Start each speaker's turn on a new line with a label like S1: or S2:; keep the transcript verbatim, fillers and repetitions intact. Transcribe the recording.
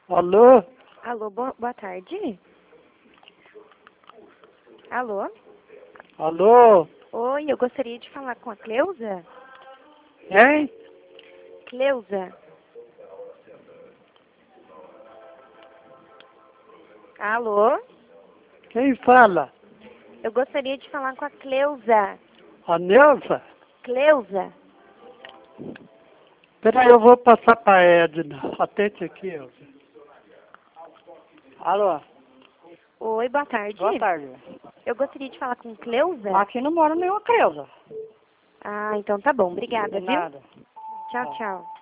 S1: Alô?
S2: Alô, bo boa tarde. Alô?
S1: Alô?
S2: Oi, eu gostaria de falar com a Cleusa.
S1: Hein?
S2: Cleusa. Alô?
S1: Quem fala?
S2: Eu gostaria de falar com a Cleusa.
S1: A Neuza?
S2: Cleusa.
S1: Peraí, eu vou passar pra Edna. Atende aqui, Elza. Alô?
S2: Oi, boa tarde.
S3: Boa tarde.
S2: Eu gostaria de falar com Cleusa.
S3: Aqui não mora nenhuma Cleusa.
S2: Ah, então tá bom. Obrigada,
S3: De
S2: viu?
S3: nada.
S2: Tchau, tchau.